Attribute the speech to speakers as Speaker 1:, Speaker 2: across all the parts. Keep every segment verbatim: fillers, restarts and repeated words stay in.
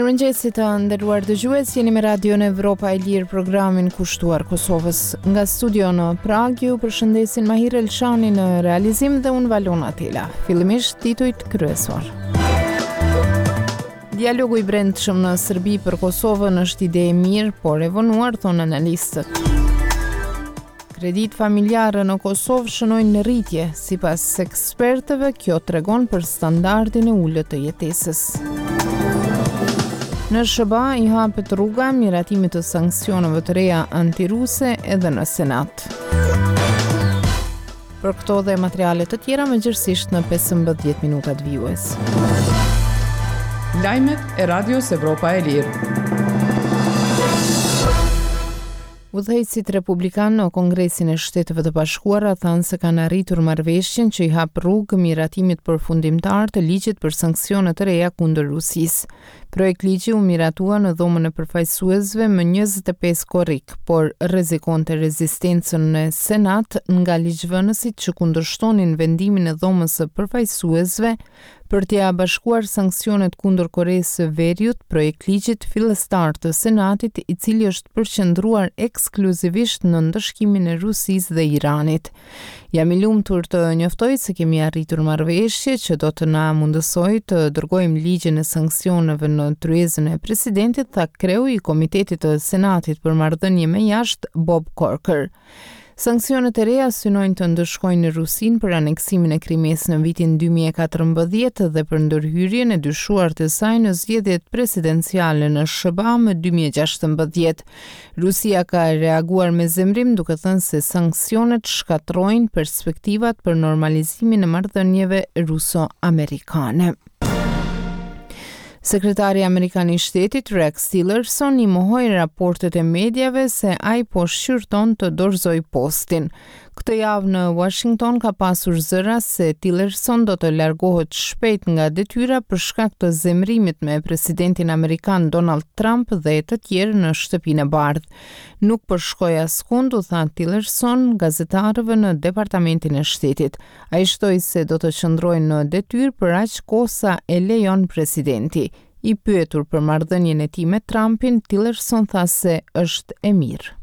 Speaker 1: Mirëmëngjesit të nderuar dëgjues, jeni me Radio në Evropa e Lirë, programin kushtuar Kosovës. Nga studio në Prag ju përshëndesin Mahir Elshani në realizim dhe unë Valona Tela. Fillimisht titujt kryesor. Dialogu i brendshëm në Serbi për Kosovën është ide e mirë, por e vonuar, thonë analistët. Kredit familjare në Kosovë shënojnë në rritje, sipas ekspertëve, kjo tregon për standardin e ulët të jetesës. Në S B A i hapet rruga miratimit të sanksioneve të reja antiruse edhe në Senat. Për këto dhe materiale të tjera më gjërësisht në pesëmbëdhjetë minutat vijues.
Speaker 2: Lajmet e Radios Evropa e Lirë.
Speaker 1: Udhëheqësit republikan në Kongresin e Shteteve të Bashkuara thanë se kanë arritur marrëveshjen që i hap rrugë miratimit përfundimtar të ligjit për sanksione të reja kundër Rusisë. Projekt ligji u miratua në dhomën e përfaqësuesve me njëzet e pesë korrik, por rrezikonte rezistencën në Senat nga ligjvënësit që kundërshtonin vendimin e dhomës së përfaqësuesve për t'ia bashkuar sanksionet kundër Koreas së Veriut, projekt ligjit fillestar të Senatit, i cili është përqendruar ekskluzivisht në ndëshkimin e Rusisë dhe Iranit. Jam i lumtur të njoftoj se kemi arritur marrëveshje që do të na mundësoj të dërgojmë ligjin e sanksioneve në tryezën e presidentit, tha kreu i Komitetit të Senatit për marrëdhënie me jashtë, Bob Corker. Sanksionet e reja synojnë të ndëshkojnë Rusinë për aneksimin e Krimes në vitin dy mijë e katërmbëdhjetë dhe për ndërhyrjen e dyshuar të saj në zgjedhjet presidenciale në S B A më dy mijë e gjashtëmbëdhjetë. Rusia ka reaguar me zemrim duke thënë se sanksionet shkatrojnë perspektivat për normalizimin e marrëdhënieve ruso-amerikane. Sekretari Amerikan i Shtetit Rex Tillerson i mohoi raportet e mediave se ai po shqyrton të dorëzoj postin. Këtë javë në Washington ka pasur zëra se Tillerson do të largohet shpejt nga detyra për shkak të zemrimit me presidentin amerikan Donald Trump dhe të tjerë në Shtëpinë e Bardhë. Nuk përshkoi askund, u tha Tillerson gazetarëve në Departamentin e Shtetit. Ai shtoi se do të qëndrojnë në detyrë për aq kohë sa e lejon presidenti. I pyetur për marrëdhënien e tij me Trumpin, Tillerson tha se është e mirë.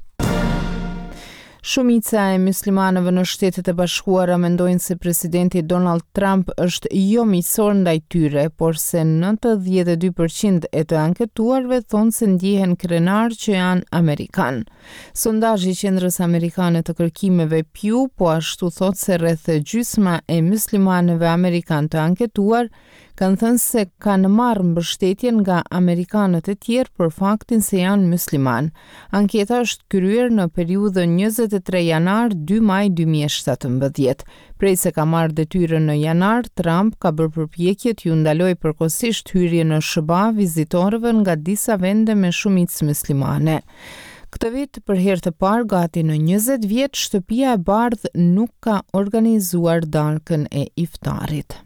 Speaker 1: Shumica e muslimanëve në Shtetet e Bashkuara mendojnë se presidenti Donald Trump është jo miqësor ndaj tyre, por se nëntëdhjetë e dy përqind e të anketuarve thonë se ndjehen krenar që janë amerikan. Sondazhi i Qendrës Amerikane të Kërkimeve Pew po ashtu thotë se rreth gjysma e muslimanëve amerikan të anketuar kanë thënë se kanë marrë mbështetjen nga amerikanët e tjerë për faktin se janë musliman. Anketa është kryer në periudhën njëzet e tre janar - dy maj dy mijë e shtatëmbëdhjetë. Prej se ka marrë detyrën në janar, Trump ka bërë përpjekje t'ju ndalojë përkohësisht hyrje në S B A vizitorëve nga disa vende me shumicë muslimane. Këtë vit, për herë të parë gati në njëzet vjet, Shtëpia e Bardhë nuk ka organizuar darkën e iftarit.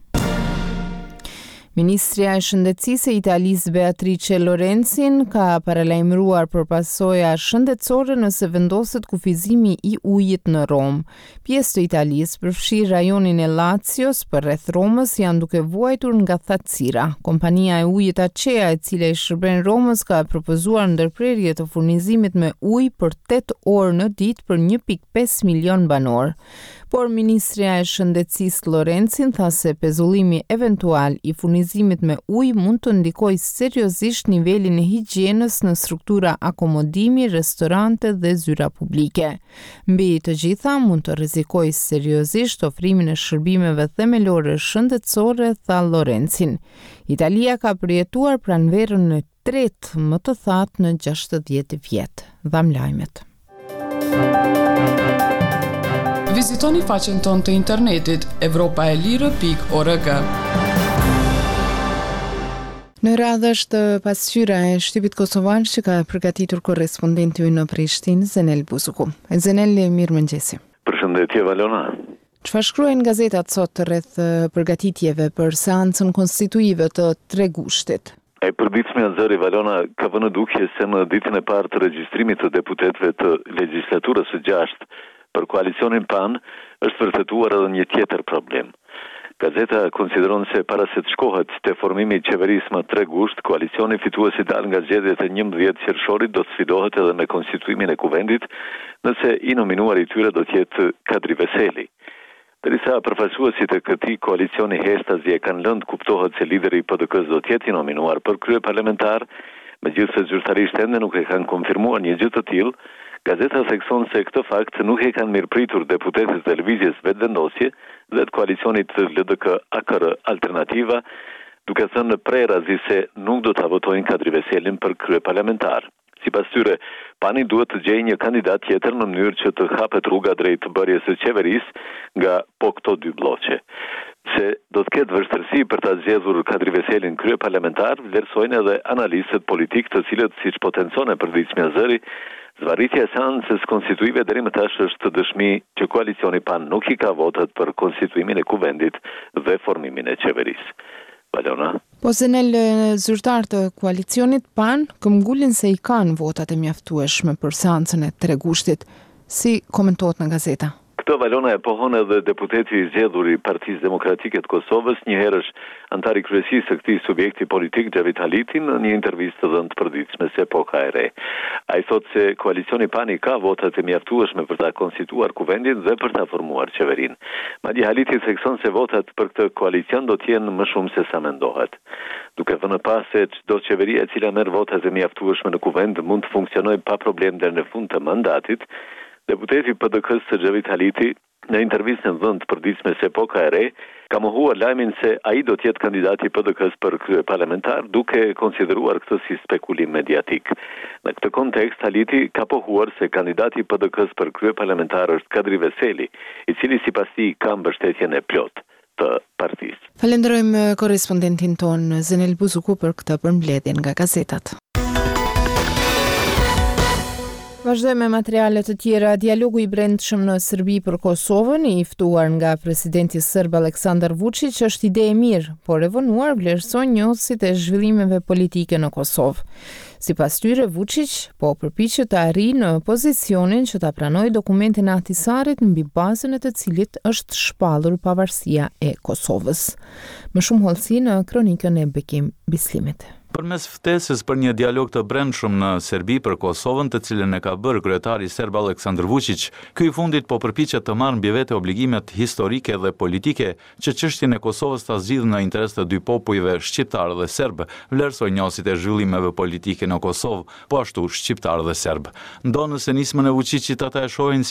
Speaker 1: Ministria e Shëndetësisë e Italisë Beatrice Lorenzin ka paralajmëruar për pasoja shëndetësore nëse vendoset kufizimi i ujit në Rom. Pjesë të Italisë, përfshi rajonin e Lazios për rreth Romës, janë duke vuajtur nga thatësira. Kompania e ujit Acea, e cila i shërben Romës, ka propozuar ndërprerje të furnizimit me ujë për tetë orë në ditë për një pikë pesë milion banor. Por Ministria e Shëndetësisë Lorenzin tha se pezullimi eventual i furnizimit me ujë mund të ndikojë seriozisht nivelin e higjienës në struktura akomodimi, restorante dhe zyra publike. Mbi të gjitha mund të rrezikojë seriozisht ofrimin e shërbimeve themelore shëndetësore, tha Lorenzin. Italia ka përjetuar pranverën në tretë më të thatë në gjashtëdhjetë vjet. Dham lajmet.
Speaker 2: Vizitoni faqen tonë të internetit evropaelire pikë org.
Speaker 1: Në radhë është pasqyra e shtypit kosovar që ka përgatitur korrespondenti ynë në Prishtinë, Zenel Buzuku. Zenel, mirëmëngjesi.
Speaker 3: Përshëndetje Valona.
Speaker 1: Çfarë shkruajnë gazetat sot rreth përgatitjeve për seancën konstituive të Tregushtit?
Speaker 3: E përditshmja zëri Valona ka vënë dukje se në ditën e parë të regjistrimit të deputetëve të legjislaturës së gjashtë për koalicionin PAN është vërtetuar edhe një tjetër problem. Gazeta konsideron se para se të shkohet te formimi i qeverisë më tre gusht, koalicioni fituesi dal nga zgjedhjet e njëmbëdhjetë qershorit do të sfidohet edhe me konstituimin e kuvendit, nëse i nominuari i tyre do të jetë Kadri Veseli. Derisa përfaqësuesit e këtij koalicioni heshtazi e kanë lënë kuptohet se lideri i P D K-s do të jetë i nominuar për krye parlamentar, megjithëse zyrtarisht ende nuk e kanë konfirmuar një gjë të tillë. Gazeta thekson se këtë fakt nuk e kanë mirëpritur deputetët e lëvizjes vetëvendosje dhe të koalicionit L D K A K R Alternativa, duke thënë në prerazi se nuk do ta votojnë Kadri Veselin për kryeparlamentar. Sipas tyre, Pani duhet të gjejë një kandidat tjetër në mënyrë që të hapet rruga drejt bërjes së qeverisë nga po këto dy bloqe. Se do të ketë vështirësi për ta zgjedhur Kadri Veselin kryeparlamentar, vlerësojnë edhe analistët politik, të cilët siç potencon e përditshmja Zëri, zvarritja e seancës konstituive deri më tash është dëshmi që koalicioni PAN nuk i ka votat për konstituimin e kuvendit dhe formimin e qeverisë. Valona.
Speaker 1: Po se në zyrtar të koalicionit PAN këmbgulin se i kanë votat e mjaftueshme për seancën e tre gushtit. Si komentohet në gazeta?
Speaker 3: Këtë Valona e pohon edhe deputeti i zgjedhur i Partisë Demokratike të Kosovës, një herësh antar i kryesisë së këtij subjekti politik Xhavit Haliti në një intervistë të dhënë të përditshme se Epoka e Re. Ai thotë se koalicioni PAN ka votat e mjaftueshme për ta konstituar kuvendin dhe për ta formuar qeverinë. Madje Haliti thekson se votat për këtë koalicion do të jenë më shumë se sa mendohet. Duke vënë pas se çdo qeveri e cila merr votat e mjaftueshme në kuvend mund të funksionojë pa problem deri në fund të mandatit, deputeti P D K-s së Xhavit Haliti në intervistën dhënë të përditshme se Epoka e Re ka mohuar lajmin se ai do të jetë kandidati i P D K-s për kryeparlamentar, duke konsideruar këtë si spekulim mediatik. Në këtë kontekst, Haliti ka pohuar se kandidati i P D K-s për kryeparlamentar është Kadri Veseli, i cili sipas tij ka mbështetjen e plotë të partisë.
Speaker 1: Falenderojmë korrespondentin ton Zenel Buzuku për këtë përmbledhje nga gazetat. Vazhdojmë me materiale të tjera. Dialogu i brendshëm në Serbi për Kosovën, i ftuar nga presidenti serb Aleksandar Vučić, është ide e mirë, por e vonuar vlerëson njohësit e zhvillimeve politike në Kosovë. Sipas tyre, Vučić po përpiqet të arrijë në pozicionin që ta pranojë dokumentin e Ahtisarit mbi bazën e të cilit është shpallur pavarësia e Kosovës. Më shumë hollësi në kronikën e Bekim Bislimit.
Speaker 4: Përmes ftesës për një dialog të brendshëm në Serbi për Kosovën, të cilën e ka bërë kryetari serb Aleksandar Vučić, ky i fundit po përpiqet të marrë mbi vete obligimet historike dhe politike që çështjen e Kosovës ta zgjidhë në interes të dy popujve shqiptar dhe serb, vlerësoi njohësit e zhvillimeve politike në Kosovë, po ashtu shqiptar dhe serb. Ndonë se nismën e Vučićit ata e shohin